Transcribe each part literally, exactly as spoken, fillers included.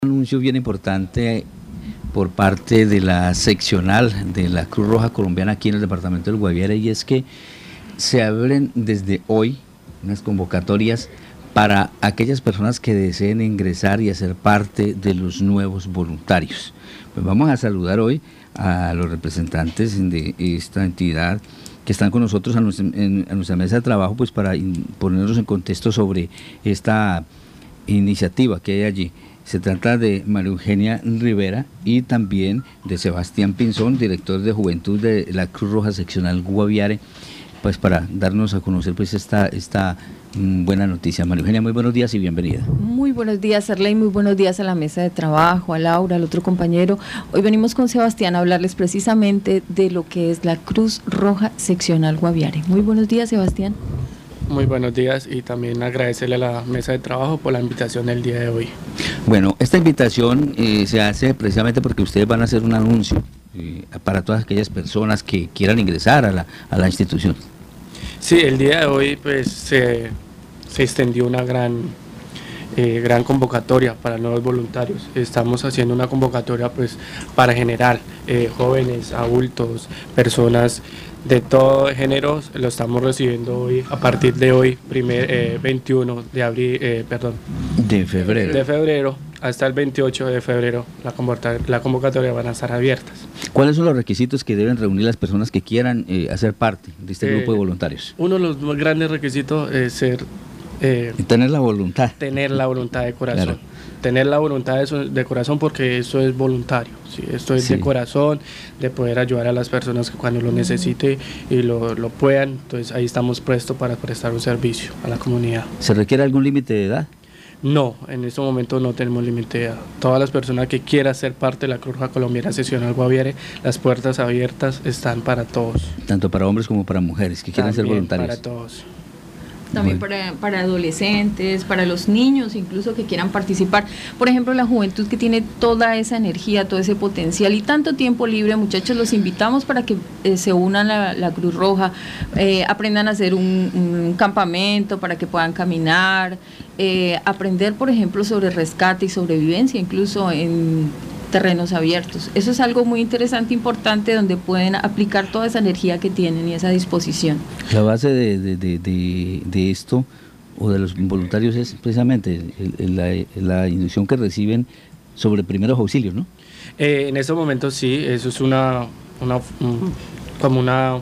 Un anuncio bien importante por parte de la seccional de la Cruz Roja Colombiana aquí en el departamento del Guaviare, y es que se abren desde hoy unas convocatorias para aquellas personas que deseen ingresar y hacer parte de los nuevos voluntarios. Pues vamos a saludar hoy a los representantes de esta entidad que están con nosotros a nuestra, en, a nuestra mesa de trabajo, pues para in, ponernos en contexto sobre esta iniciativa que hay allí. Se trata de María Eugenia Rivera y también de Sebastián Pinzón, director de Juventud de la Cruz Roja Seccional Guaviare, pues para darnos a conocer pues esta, esta mmm, buena noticia. María Eugenia, muy buenos días y bienvenida. Muy buenos días, Arley, muy buenos días a la mesa de trabajo, a Laura, al otro compañero. Hoy venimos con Sebastián a hablarles precisamente de lo que es la Cruz Roja Seccional Guaviare. Muy buenos días, Sebastián. Muy buenos días y también agradecerle a la mesa de trabajo por la invitación del día de hoy. Bueno, esta invitación eh, se hace precisamente porque ustedes van a hacer un anuncio eh, para todas aquellas personas que quieran ingresar a la, a la institución. Sí, el día de hoy pues se, se extendió una gran, eh, gran convocatoria para nuevos voluntarios. Estamos haciendo una convocatoria pues para generar eh, jóvenes, adultos, personas de todo género. Lo estamos recibiendo hoy, a partir de hoy, primer, eh, veintiuno de abril, eh, perdón, de febrero. de febrero hasta el veintiocho de febrero, la convocatoria, la convocatoria van a estar abiertas. ¿Cuáles son los requisitos que deben reunir las personas que quieran eh, hacer parte de este eh, grupo de voluntarios? Uno de los más grandes requisitos es ser... Eh, tener la voluntad. Tener la voluntad de corazón. Claro. Tener la voluntad de, de corazón, porque eso es voluntario, ¿sí? Esto es sí. de corazón, de poder ayudar a las personas que cuando lo necesiten y lo, lo puedan. Entonces ahí estamos prestos para prestar un servicio a la comunidad. ¿Se requiere algún límite de edad? No, en este momento no tenemos límite de edad. Todas las personas que quieran ser parte de la Cruz Roja Colombiana Seccional Guaviare, las puertas abiertas están para todos. Tanto para hombres como para mujeres que quieran ser voluntarios. Para todos. También para, para adolescentes, para los niños incluso que quieran participar. Por ejemplo, la juventud que tiene toda esa energía, todo ese potencial y tanto tiempo libre, muchachos, los invitamos para que eh, se unan a la, la Cruz Roja, eh, aprendan a hacer un, un campamento para que puedan caminar, eh, aprender, por ejemplo, sobre rescate y sobrevivencia, incluso en terrenos abiertos. Eso es algo muy interesante, importante, donde pueden aplicar toda esa energía que tienen y esa disposición. La base de, de, de, de, de esto o de los voluntarios es precisamente el, el, la, la inducción que reciben sobre primeros auxilios, ¿no? Eh, en estos momentos sí, eso es una, una un, como una,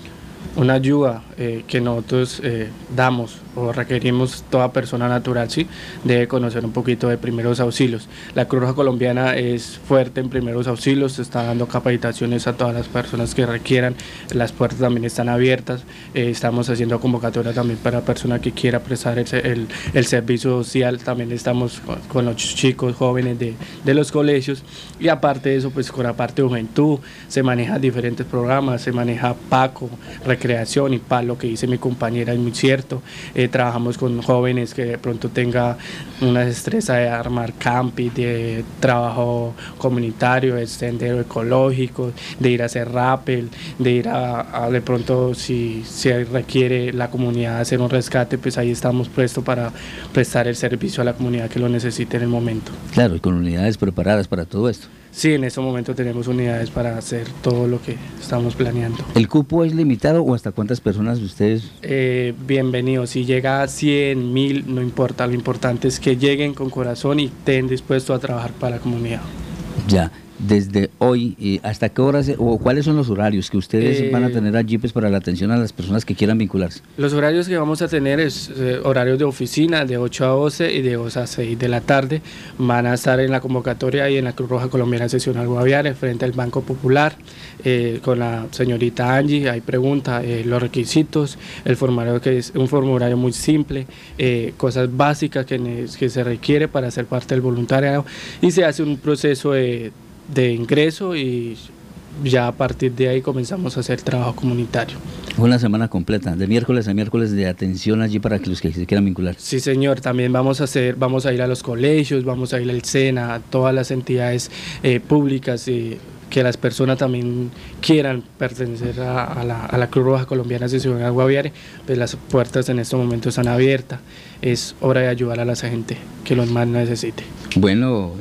una ayuda eh, que nosotros eh, damos o requerimos. Toda persona natural, sí, debe conocer un poquito de primeros auxilios. La Cruz Roja Colombiana es fuerte en primeros auxilios, se está dando capacitaciones a todas las personas que requieran, las puertas también están abiertas, eh, estamos haciendo convocatoria también para personas que quiera prestar el, el, el servicio social. También estamos con, con los chicos jóvenes de, de los colegios, y aparte de eso, pues con la parte de juventud se manejan diferentes programas, se maneja PACO, recreación y PAL, lo que dice mi compañera es muy cierto. Eh, trabajamos con jóvenes que de pronto tenga una destreza de armar camping, de trabajo comunitario, de sendero ecológico, de ir a hacer rappel, de ir a, a de pronto si, si requiere la comunidad hacer un rescate, pues ahí estamos prestos para prestar el servicio a la comunidad que lo necesite en el momento. Claro, y con unidades preparadas para todo esto. Sí, en este momento tenemos unidades para hacer todo lo que estamos planeando. ¿El cupo es limitado o hasta cuántas personas ustedes? Eh, bienvenido, si llega a cien, mil, no importa, lo importante es que lleguen con corazón y estén dispuestos a trabajar para la comunidad. Ya, desde hoy, eh, ¿hasta qué horas o cuáles son los horarios que ustedes eh, van a tener allí pues, para la atención a las personas que quieran vincularse? Los horarios que vamos a tener es eh, horarios de oficina de ocho a doce y de dos a seis de la tarde. Van a estar en la convocatoria y en la Cruz Roja Colombiana Seccional Guaviare, frente al Banco Popular, eh, con la señorita Angie. Ahí pregunta eh, los requisitos, el formulario, que es un formulario muy simple, eh, cosas básicas que, que se requiere para ser parte del voluntariado, y se hace un proceso de de ingreso y ya a partir de ahí comenzamos a hacer trabajo comunitario. Una semana completa, de miércoles a miércoles, de atención allí para que los que se quieran vincular. Sí, señor, también vamos a hacer, vamos a ir a los colegios, vamos a ir al SENA, a todas las entidades eh, públicas, y que las personas también quieran pertenecer a, a, la, a la Cruz Roja Colombiana Seccional Guaviare, pues las puertas en este momento están abiertas. Es hora de ayudar a la gente que los más necesite. Bueno,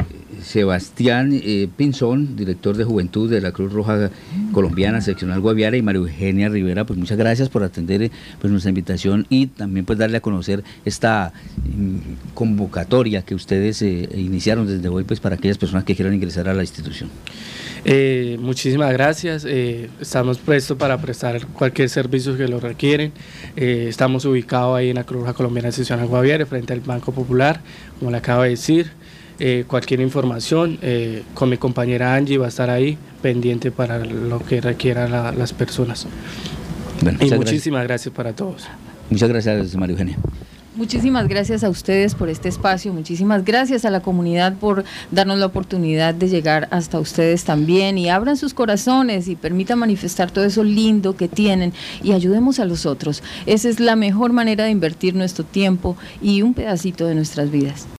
Sebastián eh, Pinzón, director de Juventud de la Cruz Roja Colombiana, seccional Guaviare, y María Eugenia Rivera, pues muchas gracias por atender pues, nuestra invitación y también pues darle a conocer esta mm, convocatoria que ustedes eh, iniciaron desde hoy pues para aquellas personas que quieran ingresar a la institución. Eh, muchísimas gracias, eh, estamos prestos para prestar cualquier servicio que lo requieren. Eh, estamos ubicados ahí en la Cruz Roja Colombiana seccional Guaviare, frente al Banco Popular, como le acabo de decir. Eh, cualquier información, eh, con mi compañera Angie va a estar ahí pendiente para lo que requieran la, las personas. Bueno, y muchísimas gracias. gracias para todos. Muchas gracias, María Eugenia. Muchísimas gracias a ustedes por este espacio, muchísimas gracias a la comunidad por darnos la oportunidad de llegar hasta ustedes también, y abran sus corazones y permitan manifestar todo eso lindo que tienen y ayudemos a los otros. Esa es la mejor manera de invertir nuestro tiempo y un pedacito de nuestras vidas.